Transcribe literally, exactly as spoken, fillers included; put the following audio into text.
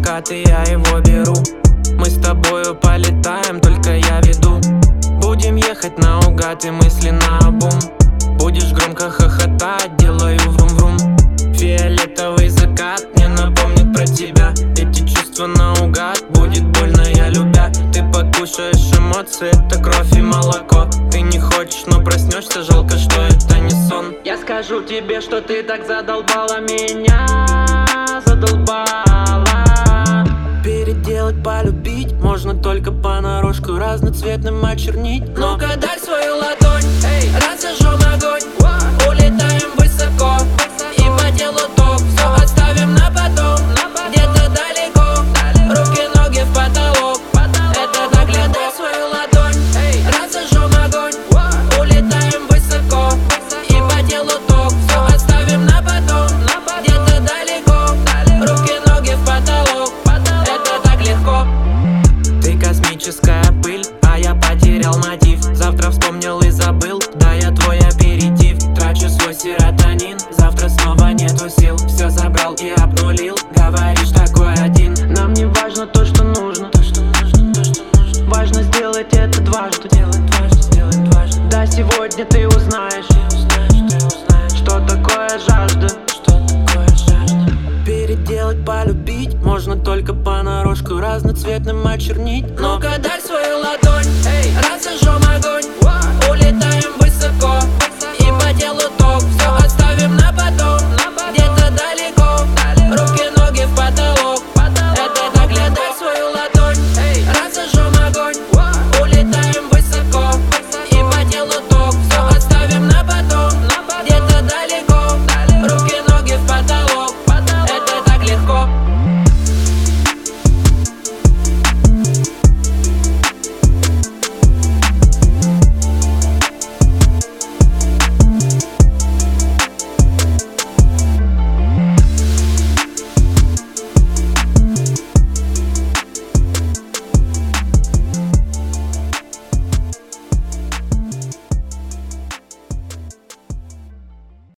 закат, и я его беру. Мы с тобою полетаем, только я веду. Будем ехать наугад и мысли наобум. Будешь громко хохотать, делаю врум-врум. Фиолетовый закат мне напомнит про тебя. Эти чувства наугад, будет больно, я любя. Ты покушаешь эмоции, это кровь и молоко. Ты не хочешь, но проснешься, жалко, что это не сон. Я скажу тебе, что ты так задолбала меня. Задолбала. Переделать, полюбить можно только понарошку, разноцветным очернить. Ну-ка дай свою ладонь, эй, разожжем огонь. Улетаем высоко и по делу ток. Все оставим на потом, где-то далеко. Руки, ноги в потолок, это так легко. Дай свою ладонь, эй, разожжем огонь. Улетаем высоко и по делу ток. Все оставим на потом, где-то далеко. Руки, ноги в потолок, это так легко. Ты космическая пыль, а я потерял мотив. Завтра вспомнил и забыл, да я твой аперитив. Трачу свой серотонин, завтра снова нету сил. Все забрал и обнулил, говоришь такой один. Нам не важно то, что нужно, то, что нужно, то, что нужно. Важно сделать это дважды, делать дважды, сделать дважды. Да, сегодня ты узнаешь, ты узнаешь, ты узнаешь, что такое жажда, что такое жажда. Переделать, полюбить можно только понарошку, разноцветным очернить. Ну-ка дай свою ладонь, эй, разожжем огонь.